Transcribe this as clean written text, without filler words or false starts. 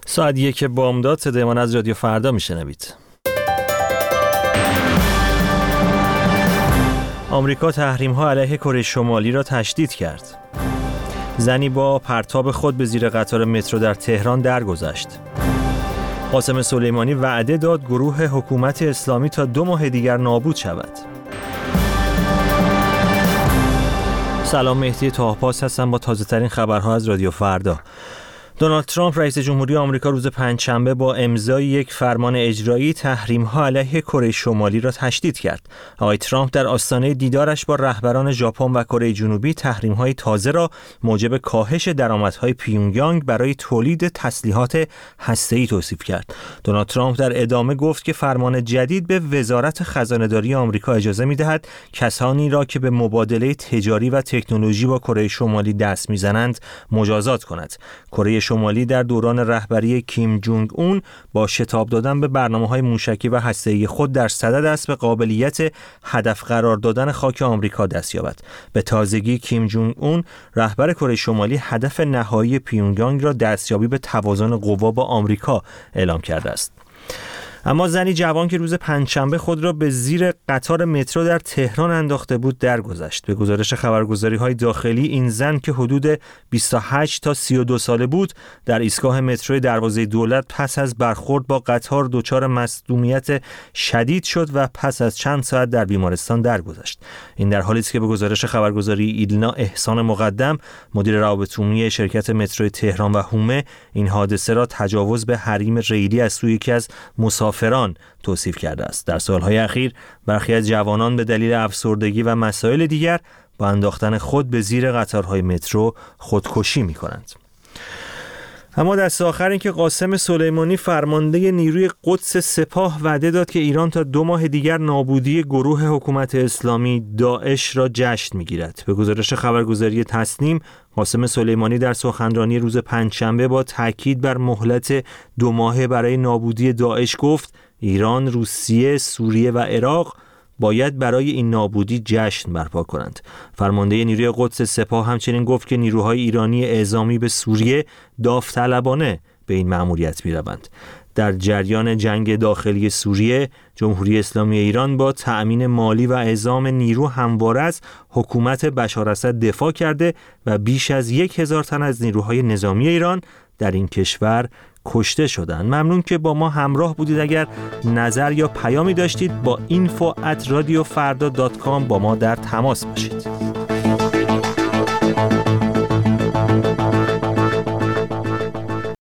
ساعت 1 بامداد صدای من از رادیو فردا میشنوید. آمریکا تحریم‌ها علیه کره شمالی را تشدید کرد. زنی با پرتاب خود به زیر قطار مترو در تهران درگذشت. قاسم سلیمانی وعده داد گروه حکومت اسلامی تا 2 ماه دیگر نابود شود. سلام، مهدی طاه‌پاس هستم با تازه‌ترین خبرها از رادیو فردا. دونالد ترامپ رئیس جمهوری آمریکا روز پنجشنبه با امضای یک فرمان اجرایی تحریم‌ها علیه کره شمالی را تشدید کرد. آقای ترامپ در آستانه دیدارش با رهبران ژاپن و کره جنوبی تحریم‌های تازه را موجب کاهش درآمدهای پیونگیانگ برای تولید تسلیحات هسته‌ای توصیف کرد. دونالد ترامپ در ادامه گفت که فرمان جدید به وزارت خزانه‌داری آمریکا اجازه می‌دهد کسانی را که به مبادله تجاری و تکنولوژی با کره شمالی دست می‌زنند مجازات کند. کره شمالی در دوران رهبری کیم جونگ اون با شتاب دادن به برنامه‌های موشکی و هسته‌ای خود در صدد است به قابلیت هدف قرار دادن خاک آمریکا دست یابد. به تازگی کیم جونگ اون رهبر کره شمالی هدف نهایی پیونگیانگ را دستیابی به توازن قوا با آمریکا اعلام کرده است. اما زنی جوان که روز پنجشنبه خود را به زیر قطار مترو در تهران انداخته بود درگذشت. به گزارش خبرگزاری‌های داخلی این زن که حدود 28 تا 32 ساله بود در ایستگاه مترو دروازه دولت پس از برخورد با قطار دچار مصدومیت شدید شد و پس از چند ساعت در بیمارستان درگذشت. این در حالی است که به گزارش خبرگزاری ایلنا احسان مقدم مدیر روابط عمومی شرکت مترو تهران و هومه این حادثه را تجاوز به حریم ریلی از سوی یکی از مسافران توصیف کرده است. در سالهای اخیر برخی از جوانان به دلیل افسردگی و مسائل دیگر با انداختن خود به زیر قطارهای مترو خودکشی می‌کنند. اما دست آخر این که قاسم سلیمانی فرمانده نیروی قدس سپاه وعده داد که ایران تا 2 ماه دیگر نابودی گروه حکومت اسلامی داعش را جشن می‌گیرد. به گزارش خبرگزاری تسنیم قاسم سلیمانی در سخنرانی روز پنجشنبه با تاکید بر مهلت 2 ماهه برای نابودی داعش گفت ایران، روسیه، سوریه و عراق باید برای این نابودی جشن برپا کنند. فرمانده نیروی قدس سپاه همچنین گفت که نیروهای ایرانی اعزامی به سوریه داوطلبانه به این مأموریت می‌روند. در جریان جنگ داخلی سوریه، جمهوری اسلامی ایران با تأمین مالی و اعزام نیرو همواره از حکومت بشار اسد دفاع کرده و بیش از 1000 تن از نیروهای نظامی ایران در این کشور کشته شدند. ممنون که با ما همراه بودید. اگر نظر یا پیامی داشتید با info@radiofarda.com با ما در تماس باشید.